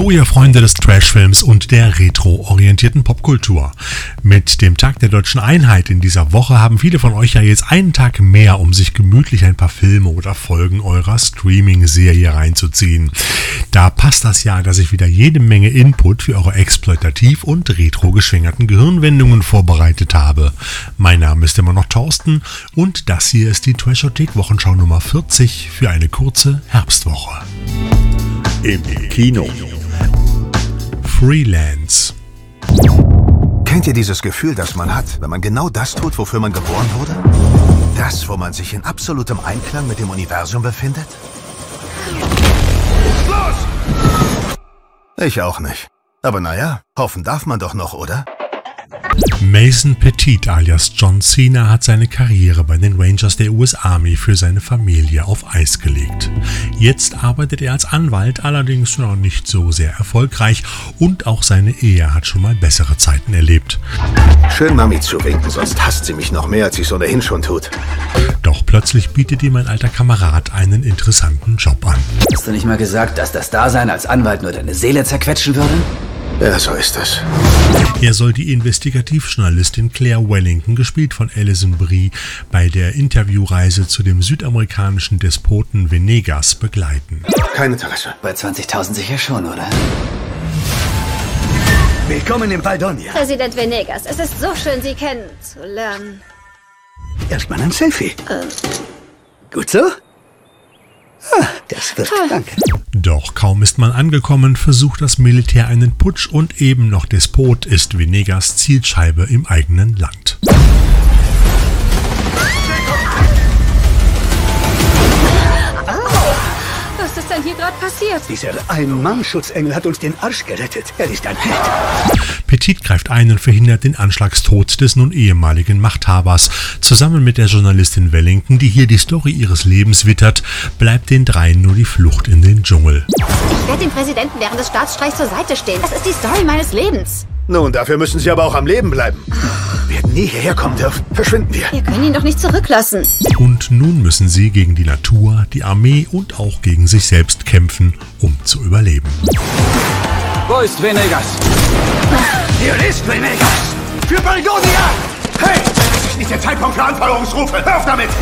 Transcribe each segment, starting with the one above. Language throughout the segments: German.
Hallo ihr Freunde des Trashfilms und der retro-orientierten Popkultur. Mit dem Tag der Deutschen Einheit in dieser Woche haben viele von euch ja jetzt einen Tag mehr, um sich gemütlich ein paar Filme oder Folgen eurer Streaming-Serie reinzuziehen. Da passt das ja, dass ich wieder jede Menge Input für eure exploitativ und retro-geschwängerten Gehirnwendungen vorbereitet habe. Mein Name ist immer noch Thorsten und das hier ist die Trashothek-Wochenschau Nummer 40 für eine kurze Herbstwoche. Im Kino. Freelance. Kennt ihr dieses Gefühl, das man hat, wenn man genau das tut, wofür man geboren wurde? Das, wo man sich in absolutem Einklang mit dem Universum befindet? Los! Ich auch nicht. Aber naja, hoffen darf man doch noch, oder? Mason Petit alias John Cena hat seine Karriere bei den Rangers der US Army für seine Familie auf Eis gelegt. Jetzt arbeitet er als Anwalt, allerdings noch nicht so sehr erfolgreich und auch seine Ehe hat schon mal bessere Zeiten erlebt. Schön Mami zu winken, sonst hasst sie mich noch mehr, als sie es ohnehin schon tut. Doch plötzlich bietet ihm ein alter Kamerad einen interessanten Job an. Hast du nicht mal gesagt, dass das Dasein als Anwalt nur deine Seele zerquetschen würde? Ja, so ist es. Er soll die Investigativjournalistin Claire Wellington, gespielt von Alison Brie, bei der Interviewreise zu dem südamerikanischen Despoten Venegas begleiten. Kein Interesse. Bei 20.000 sicher schon, oder? Willkommen im Valdonia. Präsident Venegas, es ist so schön, Sie kennenzulernen. Erstmal ein Selfie. Gut so? Das wird, danke. Doch kaum ist man angekommen, versucht das Militär einen Putsch und eben noch Despot ist Venegas Zielscheibe im eigenen Land. Was ist denn hier gerade passiert? Dieser Ein-Mann-Schutzengel hat uns den Arsch gerettet. Er ist ein Held. Petit greift ein und verhindert den Anschlagstod des nun ehemaligen Machthabers. Zusammen mit der Journalistin Wellington, die hier die Story ihres Lebens wittert, bleibt den dreien nur die Flucht in den Dschungel. Ich werde dem Präsidenten während des Staatsstreichs zur Seite stehen. Das ist die Story meines Lebens. Nun, dafür müssen Sie aber auch am Leben bleiben. Wir werden nie hierher kommen dürfen. Verschwinden wir. Wir können ihn doch nicht zurücklassen. Und nun müssen sie gegen die Natur, die Armee und auch gegen sich selbst kämpfen, um zu überleben. Wo ist Venegas? Hier ist Venegas! Für Valdonia! Hey! Das ist nicht der Zeitpunkt für Anfeuerungsrufe! Hör auf damit!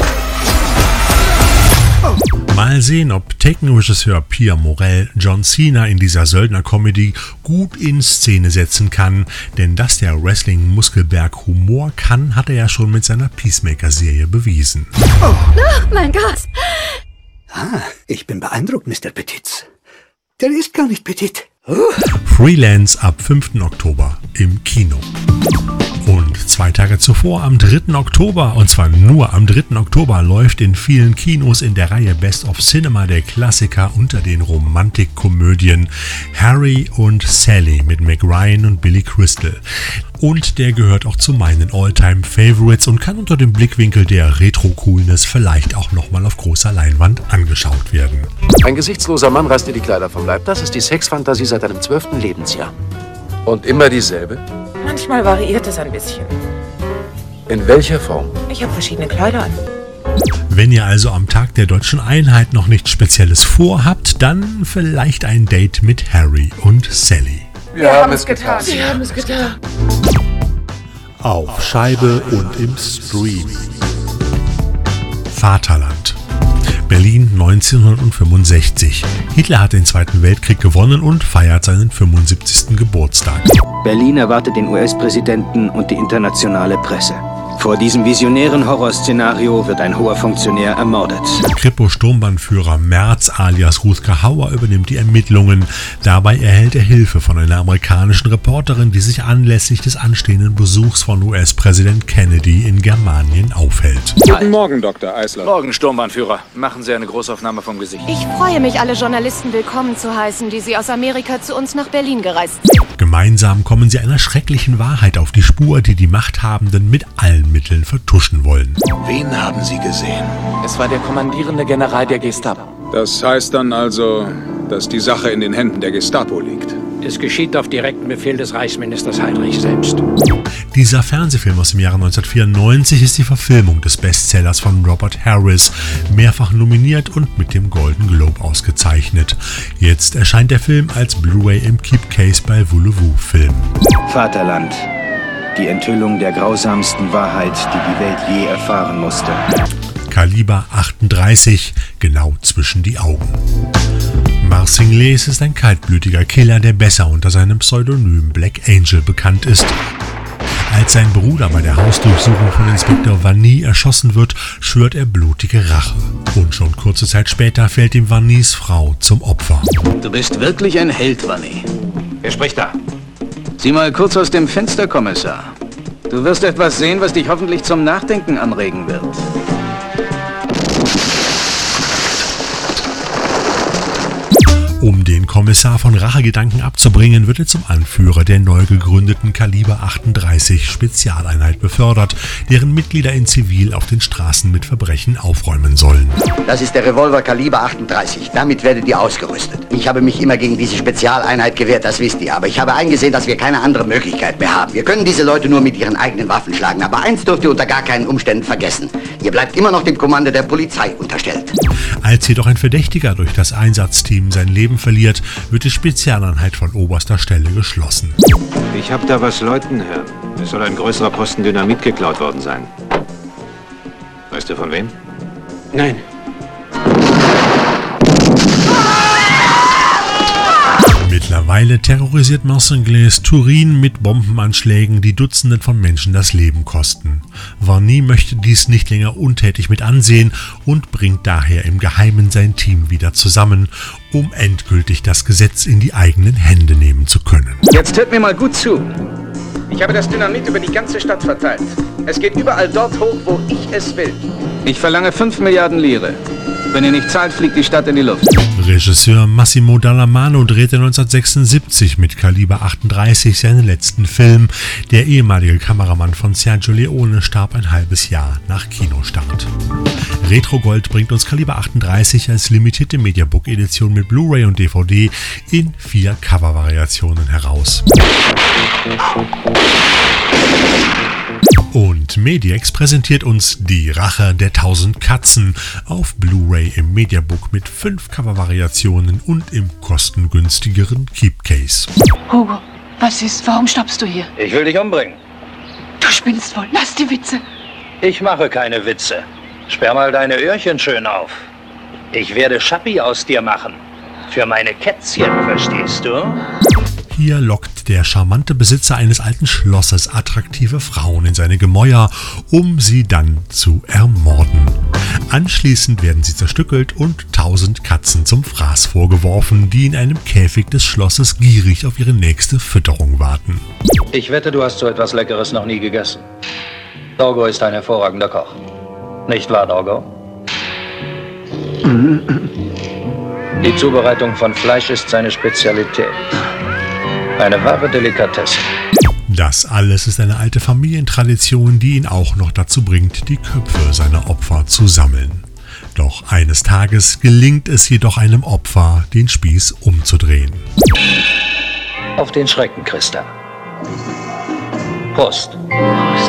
Mal sehen, ob Taken-Regisseur Pierre Morel John Cena in dieser Söldner-Comedy gut in Szene setzen kann, denn dass der Wrestling-Muskelberg Humor kann, hat er ja schon mit seiner Peacemaker-Serie bewiesen. Oh, mein Gott! Ich bin beeindruckt, Mr. Petit. Der ist gar nicht petit. Freelance ab 5. Oktober im Kino. Und 2 Tage zuvor, am 3. Oktober, und zwar nur am 3. Oktober, läuft in vielen Kinos in der Reihe Best of Cinema der Klassiker unter den Romantikkomödien Harry und Sally mit Meg Ryan und Billy Crystal. Und der gehört auch zu meinen All-Time-Favorites und kann unter dem Blickwinkel der Retro-Coolness vielleicht auch nochmal auf großer Leinwand angeschaut werden. Ein gesichtsloser Mann reißt dir die Kleider vom Leib. Das ist die Sexfantasie seit deinem 12. Lebensjahr. Und immer dieselbe? Manchmal variiert es ein bisschen. In welcher Form? Ich habe verschiedene Kleider an. Wenn ihr also am Tag der Deutschen Einheit noch nichts Spezielles vorhabt, dann vielleicht ein Date mit Harry und Sally. Wir haben es getan. Wir haben es getan. Auf Scheibe und im Stream. Vaterland. Berlin 1965. Hitler hat den Zweiten Weltkrieg gewonnen und feiert seinen 75. Geburtstag. Berlin erwartet den US-Präsidenten und die internationale Presse. Vor diesem visionären Horrorszenario wird ein hoher Funktionär ermordet. Kripo-Sturmbannführer Merz alias Rutger Hauer übernimmt die Ermittlungen. Dabei erhält er Hilfe von einer amerikanischen Reporterin, die sich anlässlich des anstehenden Besuchs von US-Präsident Kennedy in Germanien aufhält. Guten Morgen, Dr. Eisler. Morgen, Sturmbannführer. Machen Sie eine Großaufnahme vom Gesicht. Ich freue mich, alle Journalisten willkommen zu heißen, die Sie aus Amerika zu uns nach Berlin gereist sind. Gemeinsam kommen sie einer schrecklichen Wahrheit auf die Spur, die die Machthabenden mit allen Mitteln vertuschen wollen. Wen haben Sie gesehen? Es war der kommandierende General der Gestapo. Das heißt dann also, dass die Sache in den Händen der Gestapo liegt. Es geschieht auf direkten Befehl des Reichsministers Heydrich selbst. Dieser Fernsehfilm aus dem Jahre 1994 ist die Verfilmung des Bestsellers von Robert Harris, mehrfach nominiert und mit dem Golden Globe ausgezeichnet. Jetzt erscheint der Film als Blu-ray im Keepcase bei Voulez-Vous Film. Vaterland. Die Enthüllung der grausamsten Wahrheit, die die Welt je erfahren musste. Kaliber 38, genau zwischen die Augen. Marcingles ist ein kaltblütiger Killer, der besser unter seinem Pseudonym Black Angel bekannt ist. Als sein Bruder bei der Hausdurchsuchung von Inspektor Vanni erschossen wird, schwört er blutige Rache. Und schon kurze Zeit später fällt ihm Vannis Frau zum Opfer. Du bist wirklich ein Held, Vanni. Wer spricht da? Sieh mal kurz aus dem Fenster, Kommissar. Du wirst etwas sehen, was dich hoffentlich zum Nachdenken anregen wird. Um den Kommissar von Rachegedanken abzubringen, wird er zum Anführer der neu gegründeten Kaliber 38 Spezialeinheit befördert, deren Mitglieder in Zivil auf den Straßen mit Verbrechen aufräumen sollen. Das ist der Revolver Kaliber 38. Damit werdet ihr ausgerüstet. Ich habe mich immer gegen diese Spezialeinheit gewehrt, das wisst ihr. Aber ich habe eingesehen, dass wir keine andere Möglichkeit mehr haben. Wir können diese Leute nur mit ihren eigenen Waffen schlagen. Aber eins dürft ihr unter gar keinen Umständen vergessen. Ihr bleibt immer noch dem Kommando der Polizei unterstellt. Als jedoch ein Verdächtiger durch das Einsatzteam sein Leben verliert, wird die Spezialeinheit von oberster Stelle geschlossen. Ich habe da was läuten hören. Es soll ein größerer Posten Dynamit geklaut worden sein. Weißt du von wem? Nein. Mittlerweile terrorisiert Marcingles Turin mit Bombenanschlägen, die Dutzenden von Menschen das Leben kosten. Vanni möchte dies nicht länger untätig mit ansehen und bringt daher im Geheimen sein Team wieder zusammen, um endgültig das Gesetz in die eigenen Hände nehmen zu können. Jetzt hört mir mal gut zu. Ich habe das Dynamit über die ganze Stadt verteilt. Es geht überall dort hoch, wo ich es will. Ich verlange 5 Milliarden Lire. Wenn ihr nicht zahlt, fliegt die Stadt in die Luft. Regisseur Massimo Dallamano drehte 1976 mit Kaliber 38 seinen letzten Film. Der ehemalige Kameramann von Sergio Leone starb ein halbes Jahr nach Kinostart. Retro Gold bringt uns Kaliber 38 als limitierte Mediabook-Edition mit Blu-ray und DVD in 4 Covervariationen heraus. Und Mediex präsentiert uns Die Rache der 1000 Katzen auf Blu-ray im Mediabook mit 5 Covervariationen und im kostengünstigeren Keepcase. Hugo, was ist? Warum stoppst du hier? Ich will dich umbringen. Du spinnst wohl. Lass die Witze. Ich mache keine Witze. Sperr mal deine Öhrchen schön auf. Ich werde Schappi aus dir machen. Für meine Kätzchen, verstehst du? Hier lockt der charmante Besitzer eines alten Schlosses attraktive Frauen in seine Gemäuer, um sie dann zu ermorden. Anschließend werden sie zerstückelt und 1000 Katzen zum Fraß vorgeworfen, die in einem Käfig des Schlosses gierig auf ihre nächste Fütterung warten. Ich wette, du hast so etwas Leckeres noch nie gegessen. Dorgo ist ein hervorragender Koch. Nicht wahr, Dorgo? Die Zubereitung von Fleisch ist seine Spezialität. Eine wahre Delikatesse. Das alles ist eine alte Familientradition, die ihn auch noch dazu bringt, die Köpfe seiner Opfer zu sammeln. Doch eines Tages gelingt es jedoch einem Opfer, den Spieß umzudrehen. Auf den Schrecken, Christa. Prost. Prost.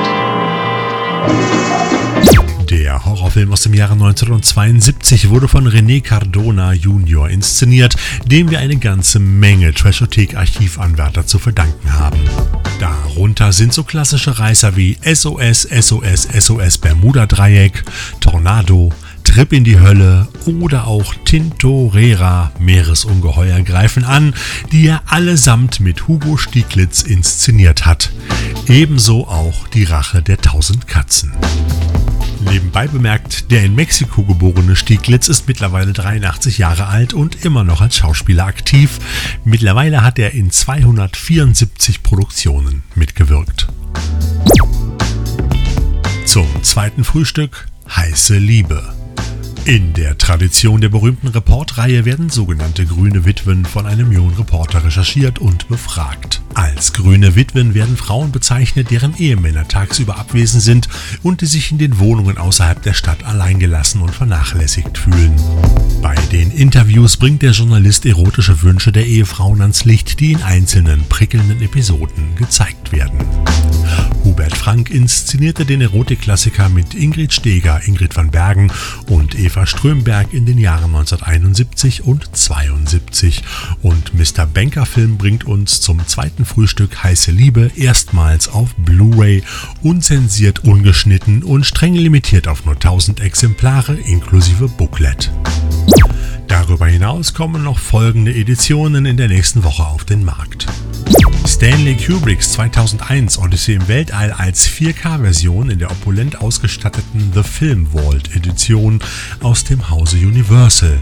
Der Horrorfilm aus dem Jahre 1972 wurde von René Cardona Jr. inszeniert, dem wir eine ganze Menge Trashothek-Archivanwärter zu verdanken haben. Darunter sind so klassische Reißer wie SOS, SOS, SOS Bermuda-Dreieck, Tornado, Trip in die Hölle oder auch Tintorera, Meeresungeheuer greifen an, die er allesamt mit Hugo Stieglitz inszeniert hat. Ebenso auch Die Rache der 1000 Katzen. Nebenbei bemerkt, der in Mexiko geborene Stieglitz ist mittlerweile 83 Jahre alt und immer noch als Schauspieler aktiv. Mittlerweile hat er in 274 Produktionen mitgewirkt. Zum zweiten Frühstück: heiße Liebe. In der Tradition der berühmten Report-Reihe werden sogenannte grüne Witwen von einem jungen Reporter recherchiert und befragt. Als grüne Witwen werden Frauen bezeichnet, deren Ehemänner tagsüber abwesend sind und die sich in den Wohnungen außerhalb der Stadt alleingelassen und vernachlässigt fühlen. Bei den Interviews bringt der Journalist erotische Wünsche der Ehefrauen ans Licht, die in einzelnen prickelnden Episoden gezeigt werden. Hubert Frank inszenierte den Erotikklassiker mit Ingrid Steeger, Ingrid van Bergen und Eva Strömberg in den Jahren 1971 und 72. Und Mr. Banker Film bringt uns zum zweiten Frühstück Heiße Liebe erstmals auf Blu-ray, unzensiert, ungeschnitten und streng limitiert auf nur 1000 Exemplare inklusive Booklet. Darüber hinaus kommen noch folgende Editionen in der nächsten Woche auf den Markt. Stanley Kubricks 2001 Odyssee im Weltall als 4K-Version in der opulent ausgestatteten The Film Vault Edition aus dem Hause Universal.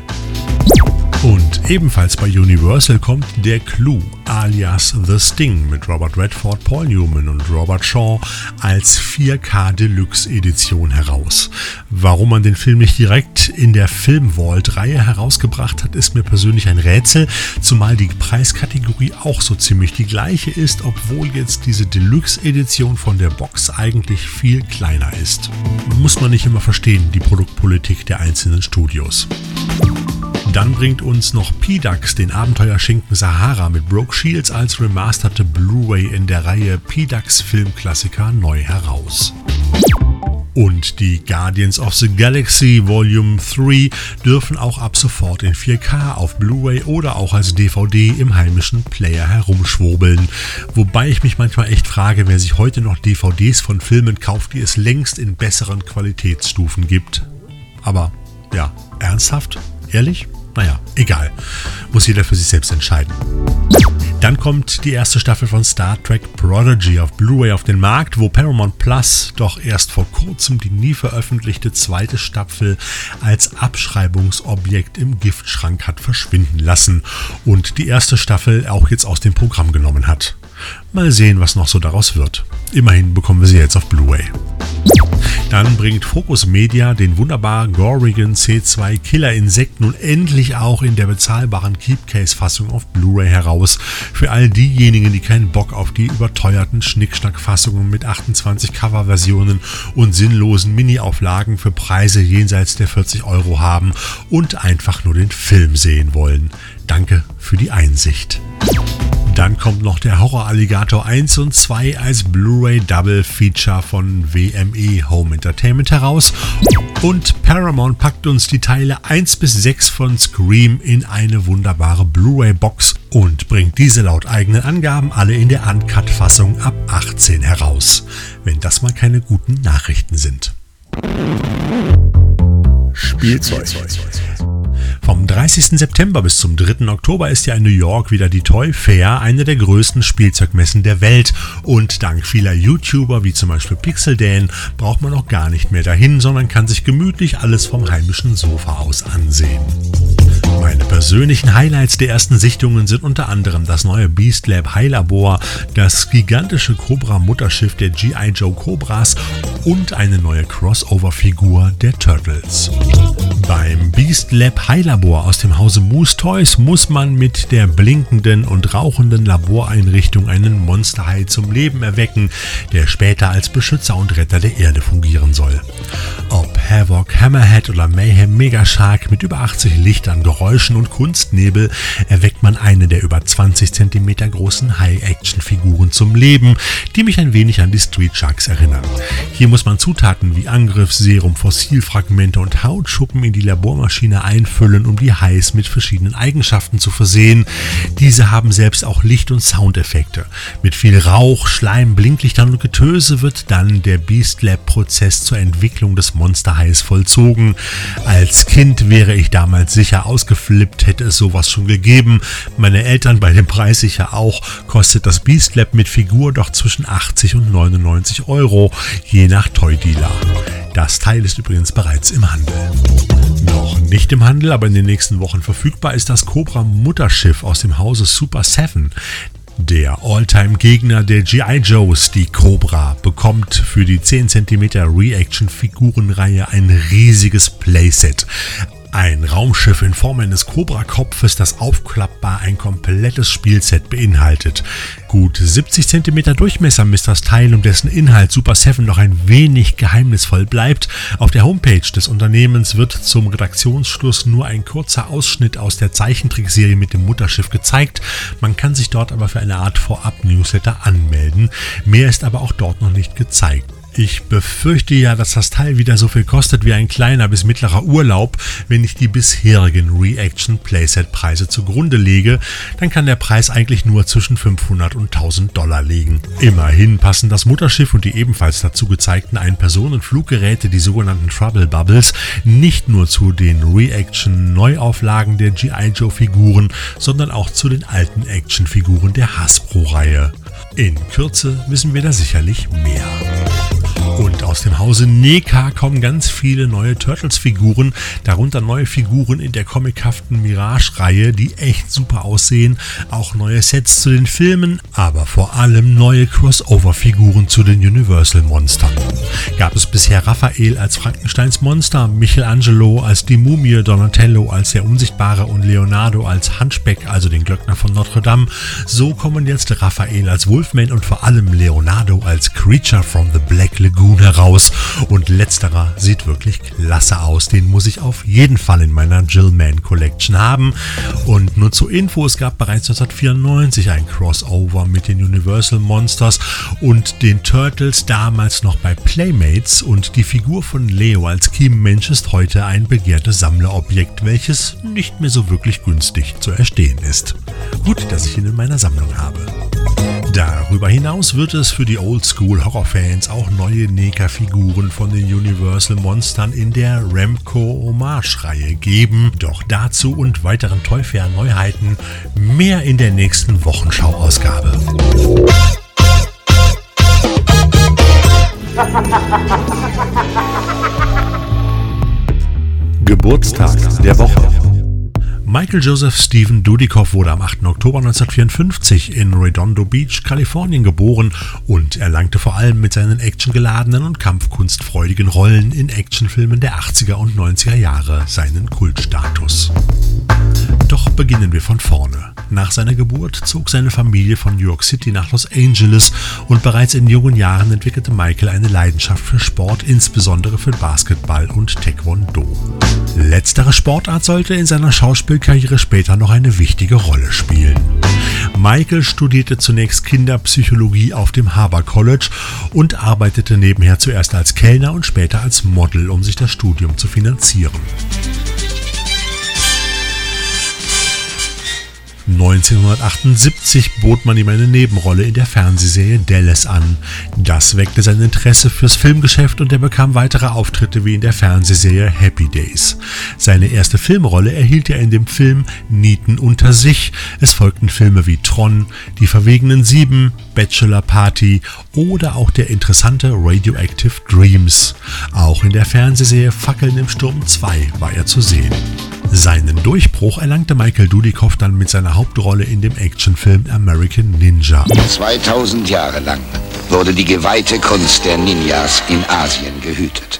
Und ebenfalls bei Universal kommt Der Clou alias The Sting mit Robert Redford, Paul Newman und Robert Shaw als 4K Deluxe Edition heraus. Warum man den Film nicht direkt in der Film Vault Reihe herausgebracht hat, ist mir persönlich ein Rätsel, zumal die Preiskategorie auch so ziemlich die gleiche ist, obwohl jetzt diese Deluxe Edition von der Box eigentlich viel kleiner ist. Muss man nicht immer verstehen, die Produktpolitik der einzelnen Studios. Dann bringt uns noch PDAX den Abenteuerschinken Sahara mit Brooke Shields als remasterte Blu-ray in der Reihe PDAX Filmklassiker neu heraus. Und die Guardians of the Galaxy Volume 3 dürfen auch ab sofort in 4K auf Blu-ray oder auch als DVD im heimischen Player herumschwurbeln. Wobei ich mich manchmal echt frage, wer sich heute noch DVDs von Filmen kauft, die es längst in besseren Qualitätsstufen gibt. Aber ja, ernsthaft? Ehrlich? Naja, egal. Muss jeder für sich selbst entscheiden. Dann kommt die erste Staffel von Star Trek Prodigy auf Blu-ray auf den Markt, wo Paramount Plus doch erst vor kurzem die nie veröffentlichte zweite Staffel als Abschreibungsobjekt im Giftschrank hat verschwinden lassen und die erste Staffel auch jetzt aus dem Programm genommen hat. Mal sehen, was noch so daraus wird. Immerhin bekommen wir sie jetzt auf Blu-ray. Dann bringt Focus Media den wunderbar gorigen C2 Killer Insekt nun endlich auch in der bezahlbaren Keepcase-Fassung auf Blu-ray heraus. Für all diejenigen, die keinen Bock auf die überteuerten Schnickschnack-Fassungen mit 28 Coverversionen und sinnlosen Mini-Auflagen für Preise jenseits der 40 € haben und einfach nur den Film sehen wollen. Danke für die Einsicht. Dann kommt noch der Horror-Alligator 1 und 2 als Blu-ray Double Feature von WME Home Entertainment heraus und Paramount packt uns die Teile 1 bis 6 von Scream in eine wunderbare Blu-ray-Box und bringt diese laut eigenen Angaben alle in der Uncut-Fassung ab 18 heraus. Wenn das mal keine guten Nachrichten sind. Spielzeug. Vom 30. September bis zum 3. Oktober ist ja in New York wieder die Toy Fair, eine der größten Spielzeugmessen der Welt. Und dank vieler YouTuber, wie zum Beispiel Pixel Dan, braucht man auch gar nicht mehr dahin, sondern kann sich gemütlich alles vom heimischen Sofa aus ansehen. Meine persönlichen Highlights der ersten Sichtungen sind unter anderem das neue Beast Lab High Labor, das gigantische Cobra-Mutterschiff der G.I. Joe Cobras und eine neue Crossover-Figur der Turtles. Beim Beast Lab High Labor aus dem Hause Moose Toys muss man mit der blinkenden und rauchenden Laboreinrichtung einen Monsterhai zum Leben erwecken, der später als Beschützer und Retter der Erde fungieren soll. Ob Havoc, Hammerhead oder Mayhem Megashark mit über 80 Lichtern, Geräuschen und Kunstnebel erweckt man eine der über 20 cm großen High-Action-Figuren zum Leben, die mich ein wenig an die Street Sharks erinnern. Hier muss man Zutaten wie Angriffsserum, Fossilfragmente und Hautschuppen in die Labormaschine einfüllen, um die Hais mit verschiedenen Eigenschaften zu versehen. Diese haben selbst auch Licht- und Soundeffekte. Mit viel Rauch, Schleim, Blinklichtern und Getöse wird dann der Beast Lab-Prozess zur Entwicklung des Monsterhais vollzogen. Als Kind wäre ich damals sicher ausgeflippt, hätte es sowas schon gegeben. Meine Eltern bei dem Preis sicher auch. Kostet das Beast Lab mit Figur doch zwischen 80 und 99 €, je nach Toy-Dealer. Das Teil ist übrigens bereits im Handel. Noch nicht im Handel, aber in den nächsten Wochen verfügbar ist das Cobra Mutterschiff aus dem Hause Super 7. Der All-Time-Gegner der G.I. Joes, die Cobra, bekommt für die 10 cm Reaction-Figurenreihe ein riesiges Playset. Ein Raumschiff in Form eines Cobra-Kopfes, das aufklappbar ein komplettes Spielset beinhaltet. Gut 70 cm Durchmesser misst das Teil, um dessen Inhalt Super 7 noch ein wenig geheimnisvoll bleibt. Auf der Homepage des Unternehmens wird zum Redaktionsschluss nur ein kurzer Ausschnitt aus der Zeichentrickserie mit dem Mutterschiff gezeigt. Man kann sich dort aber für eine Art Vorab-Newsletter anmelden. Mehr ist aber auch dort noch nicht gezeigt. Ich befürchte ja, dass das Teil wieder so viel kostet wie ein kleiner bis mittlerer Urlaub. Wenn ich die bisherigen Reaction-Playset-Preise zugrunde lege, dann kann der Preis eigentlich nur zwischen $500 und $1000 liegen. Immerhin passen das Mutterschiff und die ebenfalls dazu gezeigten Ein-Personen-Fluggeräte, die sogenannten Trouble Bubbles, nicht nur zu den Reaction-Neuauflagen der G.I. Joe-Figuren, sondern auch zu den alten Actionfiguren der Hasbro-Reihe. In Kürze wissen wir da sicherlich mehr. Und aus dem Hause NECA kommen ganz viele neue Turtles-Figuren, darunter neue Figuren in der comichaften Mirage-Reihe, die echt super aussehen, auch neue Sets zu den Filmen, aber vor allem neue Crossover-Figuren zu den Universal-Monstern. Gab es bisher Raphael als Frankensteins Monster, Michelangelo als die Mumie, Donatello als der Unsichtbare und Leonardo als Hunchback, also den Glöckner von Notre Dame, so kommen jetzt Raphael als Wolfman und vor allem Leonardo als Creature from the Black Lagoon heraus, und letzterer sieht wirklich klasse aus. Den muss ich auf jeden Fall in meiner Jill-Man Collection haben. Und nur zur Info, es gab bereits 1994 ein Crossover mit den Universal Monsters und den Turtles, damals noch bei Playmates, und die Figur von Leo als Kiem-Mensch ist heute ein begehrtes Sammlerobjekt, welches nicht mehr so wirklich günstig zu erstehen ist. Gut, dass ich ihn in meiner Sammlung habe. Darüber hinaus wird es für die Oldschool-Horrorfans auch neue NECA-Figuren von den Universal Monstern in der Remco-Hommage-Reihe geben. Doch dazu und weiteren Toy-Fair-Neuheiten mehr in der nächsten Wochenschau-Ausgabe. Geburtstag der Woche. Michael Joseph Stephen Dudikoff wurde am 8. Oktober 1954 in Redondo Beach, Kalifornien geboren und erlangte vor allem mit seinen actiongeladenen und kampfkunstfreudigen Rollen in Actionfilmen der 80er und 90er Jahre seinen Kultstatus. Doch beginnen wir von vorne. Nach seiner Geburt zog seine Familie von New York City nach Los Angeles und bereits in jungen Jahren entwickelte Michael eine Leidenschaft für Sport, insbesondere für Basketball und Taekwondo. Letztere Sportart sollte in seiner Schauspielkarriere später noch eine wichtige Rolle spielen. Michael studierte zunächst Kinderpsychologie auf dem Harvard College und arbeitete nebenher zuerst als Kellner und später als Model, um sich das Studium zu finanzieren. 1978 bot man ihm eine Nebenrolle in der Fernsehserie Dallas an. Das weckte sein Interesse fürs Filmgeschäft und er bekam weitere Auftritte wie in der Fernsehserie Happy Days. Seine erste Filmrolle erhielt er in dem Film Nieten unter sich. Es folgten Filme wie Tron, Die verwegenen 7, Bachelor Party oder auch der interessante Radioactive Dreams. Auch in der Fernsehserie Fackeln im Sturm 2 war er zu sehen. Seinen Durchbruch erlangte Michael Dudikoff dann mit seiner Hauptrolle in dem Actionfilm American Ninja. 2000 Jahre lang wurde die geweihte Kunst der Ninjas in Asien gehütet.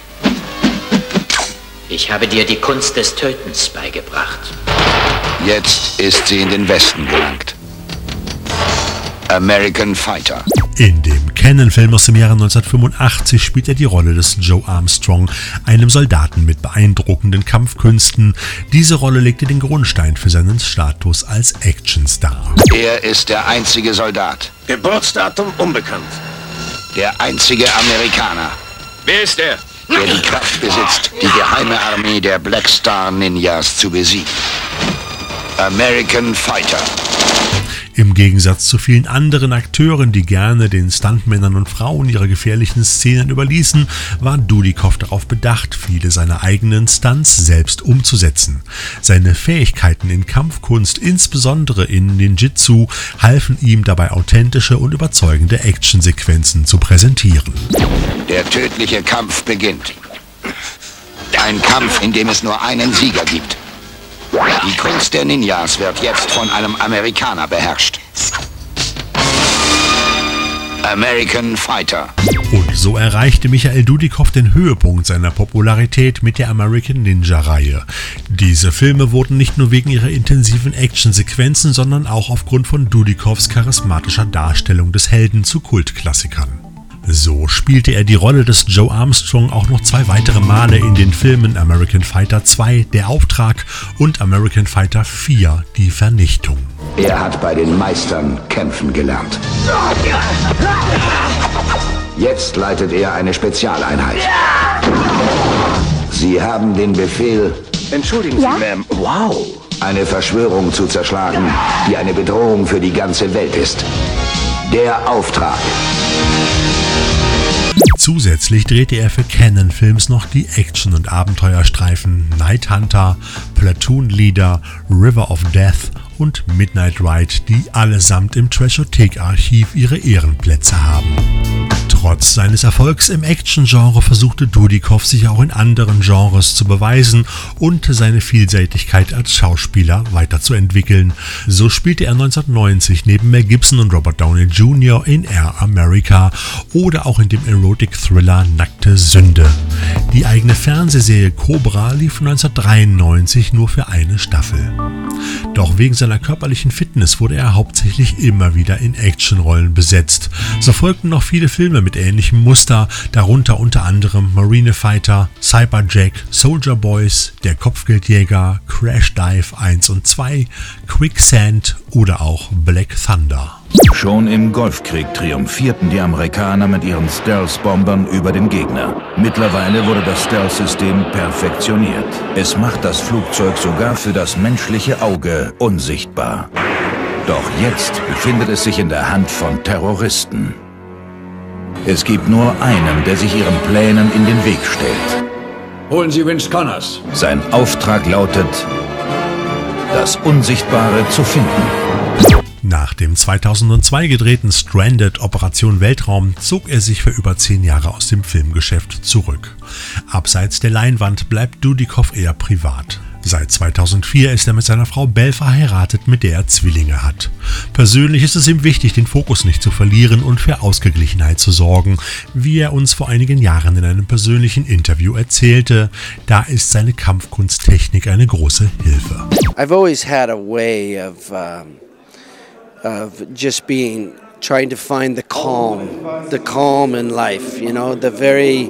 Ich habe dir die Kunst des Tötens beigebracht. Jetzt ist sie in den Westen gelangt. American Fighter. In dem Cannon-Film aus dem Jahre 1985 spielt er die Rolle des Joe Armstrong, einem Soldaten mit beeindruckenden Kampfkünsten. Diese Rolle legte den Grundstein für seinen Status als Actionstar. Er ist der einzige Soldat. Geburtsdatum unbekannt. Der einzige Amerikaner. Wer ist er? Der die Kraft besitzt, die geheime Armee der Black Star Ninjas zu besiegen. American Fighter. Im Gegensatz zu vielen anderen Akteuren, die gerne den Stuntmännern und Frauen ihre gefährlichen Szenen überließen, war Dudikoff darauf bedacht, viele seiner eigenen Stunts selbst umzusetzen. Seine Fähigkeiten in Kampfkunst, insbesondere in Ninjitsu, halfen ihm dabei authentische und überzeugende Actionsequenzen zu präsentieren. Der tödliche Kampf beginnt. Ein Kampf, in dem es nur einen Sieger gibt. Die Kunst der Ninjas wird jetzt von einem Amerikaner beherrscht. American Fighter. Und so erreichte Michael Dudikoff den Höhepunkt seiner Popularität mit der American Ninja-Reihe. Diese Filme wurden nicht nur wegen ihrer intensiven Actionsequenzen, sondern auch aufgrund von Dudikoffs charismatischer Darstellung des Helden zu Kultklassikern. So spielte er die Rolle des Joe Armstrong auch noch 2 weitere Male in den Filmen American Fighter 2, Der Auftrag und American Fighter 4, Die Vernichtung. Er hat bei den Meistern kämpfen gelernt. Jetzt leitet er eine Spezialeinheit. Sie haben den Befehl... Entschuldigen Sie, Ma'am. Wow. Eine Verschwörung zu zerschlagen, die eine Bedrohung für die ganze Welt ist. Der Auftrag. Zusätzlich drehte er für Cannon Films noch die Action- und Abenteuerstreifen Night Hunter, Platoon Leader, River of Death und Midnight Ride, die allesamt im Trashothek-Archiv ihre Ehrenplätze haben. Trotz seines Erfolgs im Action-Genre versuchte Dudikoff sich auch in anderen Genres zu beweisen und seine Vielseitigkeit als Schauspieler weiterzuentwickeln. So spielte er 1990 neben Mel Gibson und Robert Downey Jr. in Air America oder auch in dem Erotic-Thriller Nackte Sünde. Die eigene Fernsehserie Cobra lief 1993 nur für eine Staffel. Doch wegen seiner körperlichen Fitness wurde er hauptsächlich immer wieder in Actionrollen besetzt. So folgten noch viele Filme mit ähnlichem Muster, darunter unter anderem Marine Fighter, Cyberjack, Soldier Boys, Der Kopfgeldjäger, Crash Dive 1 und 2, Quicksand oder auch Black Thunder. Schon im Golfkrieg triumphierten die Amerikaner mit ihren Stealth-Bombern über den Gegner. Mittlerweile wurde das Stealth-System perfektioniert. Es macht das Flugzeug sogar für das menschliche Auge unsichtbar. Doch jetzt befindet es sich in der Hand von Terroristen. Es gibt nur einen, der sich ihren Plänen in den Weg stellt. Holen Sie Vince Connors. Sein Auftrag lautet, das Unsichtbare zu finden. Nach dem 2002 gedrehten Stranded Operation Weltraum zog er sich für über 10 Jahre aus dem Filmgeschäft zurück. Abseits der Leinwand bleibt Dudikoff eher privat. Seit 2004 ist er mit seiner Frau Belle verheiratet, mit der er Zwillinge hat. Persönlich ist es ihm wichtig, den Fokus nicht zu verlieren und für Ausgeglichenheit zu sorgen, wie er uns vor einigen Jahren in einem persönlichen Interview erzählte. Da ist seine Kampfkunsttechnik eine große Hilfe. I've always had a way of just trying to find the calm in life, you know, the very,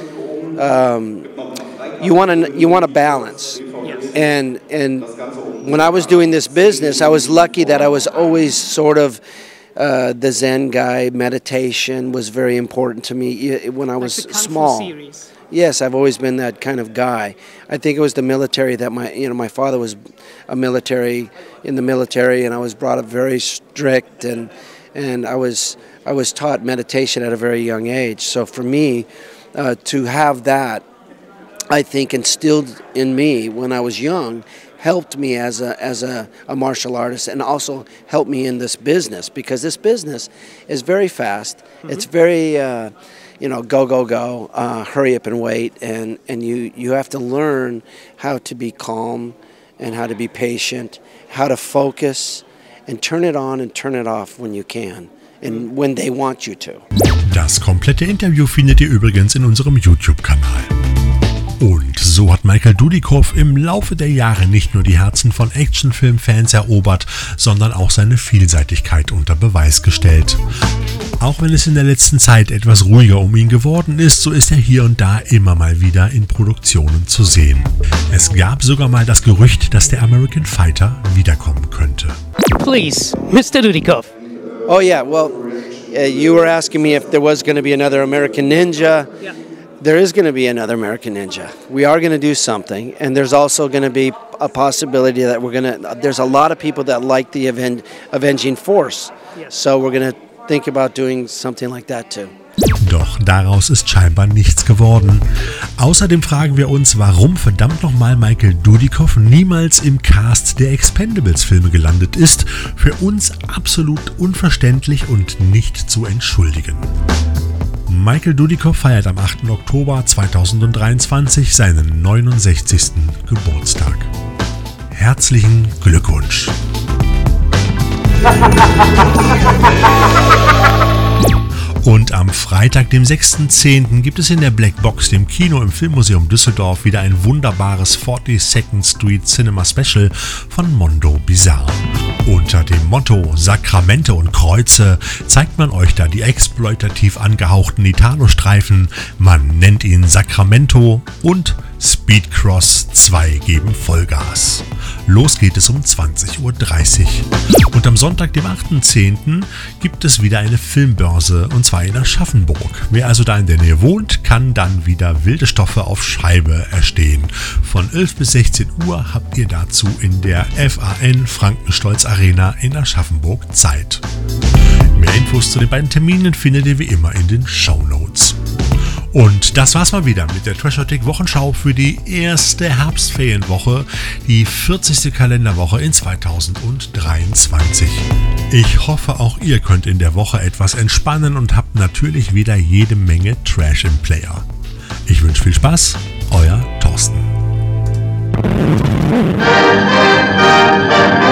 you want a balance. And when I was doing this business, I was lucky that I was always sort of the Zen guy. Meditation was very important to me when I was small. Yes, I've always been that kind of guy. I think it was the military that my father was in the military, and I was brought up very strict, and I was taught meditation at a very young age. So for me, to have that, I think, instilled in me when I was young, helped me as a martial artist, and also helped me in this business, because this business is very fast. Mm-hmm. It's very go, hurry up and wait, and you have to learn how to be calm and how to be patient, how to focus and turn it on and turn it off when you can and when they want you to. Das komplette Interview findet ihr übrigens in unserem YouTube-Kanal. Und so hat Michael Dudikoff im Laufe der Jahre nicht nur die Herzen von Actionfilm-Fans erobert, sondern auch seine Vielseitigkeit unter Beweis gestellt. Auch wenn es in der letzten Zeit etwas ruhiger um ihn geworden ist, so ist er hier und da immer mal wieder in Produktionen zu sehen. Es gab sogar mal das Gerücht, dass der American Fighter wiederkommen könnte. Please, Mr. Dudikoff. Oh yeah, well, you were asking me if there was going to be another American Ninja. Yeah. There is going to be another American Ninja. We are going to do something, and there's also going to be a possibility that there's a lot of people that like the Avenging Force. Yes. So we're going to think about doing something like that too. Doch daraus ist scheinbar nichts geworden. Außerdem fragen wir uns, warum verdammt nochmal Michael Dudikoff niemals im Cast der Expendables-Filme gelandet ist. Für uns absolut unverständlich und nicht zu entschuldigen. Michael Dudikoff feiert am 8. Oktober 2023 seinen 69. Geburtstag. Herzlichen Glückwunsch! Und am Freitag, dem 6.10., gibt es in der Black Box, dem Kino im Filmmuseum Düsseldorf, wieder ein wunderbares 42nd Street Cinema Special von Mondo Bizarre. Unter dem Motto Sakramente und Kreuze zeigt man euch da die exploitativ angehauchten Italo-Streifen. Man nennt ihn Sacramento und Speedcross 2 geben Vollgas. Los geht es um 20.30 Uhr. Und am Sonntag, dem 8.10., gibt es wieder eine Filmbörse, und zwar in Aschaffenburg. Wer also da in der Nähe wohnt, kann dann wieder wilde Stoffe auf Scheibe erstehen. Von 11 bis 16 Uhr habt ihr dazu in der FAN Frankenstolz Arena in Aschaffenburg Zeit. Mehr Infos zu den beiden Terminen findet ihr wie immer in den Shownotes. Und das war's mal wieder mit der Trashotik-Wochenschau für die erste Herbstferienwoche, die 40. Kalenderwoche in 2023. Ich hoffe, auch ihr könnt in der Woche etwas entspannen und habt natürlich wieder jede Menge Trash im Player. Ich wünsche viel Spaß, euer Thorsten.